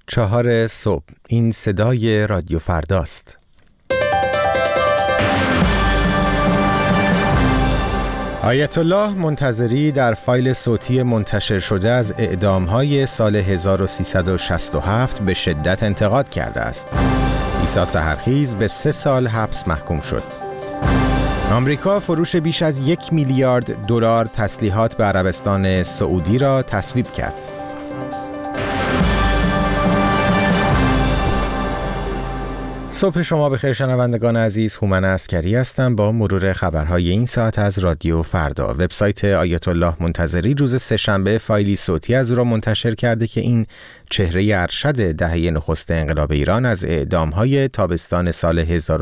4 صبح. این صدای رادیو فرداست. آیت الله منتظری در فایل صوتی منتشر شده از اعدام‌های سال 1367 به شدت انتقاد کرده است. عیسی سحرخیز به 3 سال حبس محکوم شد. آمریکا فروش بیش از 1 میلیارد دلار تسلیحات به عربستان سعودی را تصویب کرد. صبح شما بخیر شنوندگان عزیز، هومن عسکری هستم با مرور خبرهای این ساعت از رادیو فردا. وبسایت آیت الله منتظری روز سه‌شنبه فایلی صوتی از او را منتشر کرده که این چهره ارشد دهه نخست انقلاب ایران از اعدام‌های تابستان سال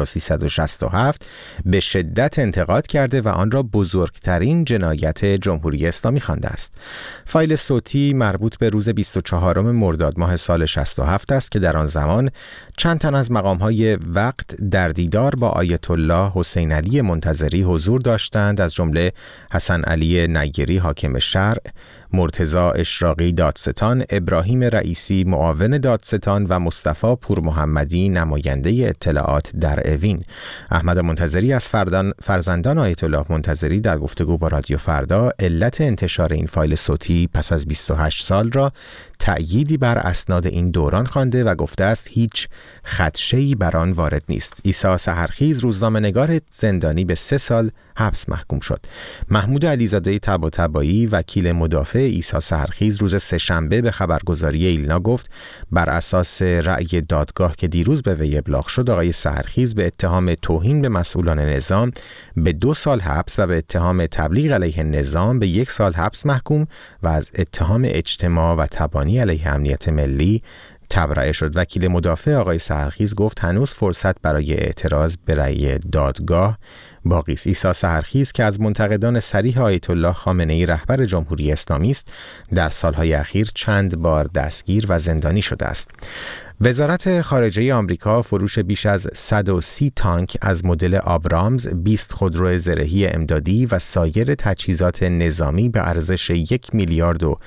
1367 به شدت انتقاد کرده و آن را بزرگترین جنایت جمهوری اسلامی خوانده است. فایل صوتی مربوط به روز 24 مرداد ماه سال 67 است که در آن زمان چند تن از مقام‌های وقت در دیدار با آیت الله حسین علی منتظری حضور داشتند، از جمله حسن علی نیری حاکم شرع، مرتضی اشراقی دادستان، ابراهیم رئیسی معاون دادستان و مصطفی پورمحمدی نماینده اطلاعات در اوین. احمد منتظری از فرزندان آیت الله منتظری در گفتگو با رادیو فردا علت انتشار این فایل صوتی پس از 28 سال را تأییدی بر اسناد این دوران خوانده و گفته است هیچ خدشه‌ای بر آن وارد نیست. عیسی سحرخیز روزنامه‌نگار زندانی به 3 سال حبس محکوم شد. محمود علیزاده طباطبایی وکیل مدافع عیسی سحرخیز روز سه‌شنبه به خبرگزاری ایلنا گفت بر اساس رأی دادگاه که دیروز به وی ابلاغ شد، آقای سحرخیز به اتهام توهین به مسئولان نظام به 2 سال حبس و به اتهام تبلیغ علیه نظام به 1 سال حبس محکوم و از اتهام اجتماع و تبانی علیه امنیت ملی تبرئه شد. وکیل مدافع آقای سحرخیز گفت هنوز فرصت برای اعتراض به رأی دادگاه باقی است. عیسی سحرخیز که از منتقدان صریح آیت الله خامنه‌ای رهبر جمهوری اسلامی است، در سالهای اخیر چند بار دستگیر و زندانی شده است. وزارت خارجه آمریکا فروش بیش از 130 تانک از مدل آبرامز، 20 خودرو زرهی امدادی و سایر تجهیزات نظامی به ارزش 1 میلیارد و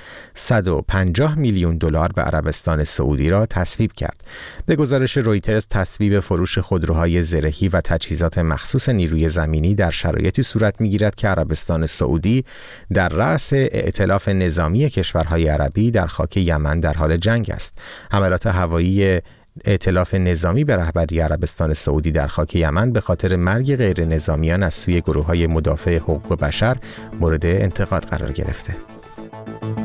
150 میلیون دلار به عربستان سعودی را تصویب کرد. به گزارش رویترز، تصویب فروش خودروهای زرهی و تجهیزات مخصوص نیروی زمینی در شرایطی صورت می‌گیرد که عربستان سعودی در رأس ائتلاف نظامی کشورهای عربی در خاک یمن در حال جنگ است. حملات هوایی ائتلاف نظامی به رهبری عربستان سعودی در خاک یمن به خاطر مرگ غیر نظامیان از سوی گروه‌های مدافع حقوق بشر مورد انتقاد قرار گرفته.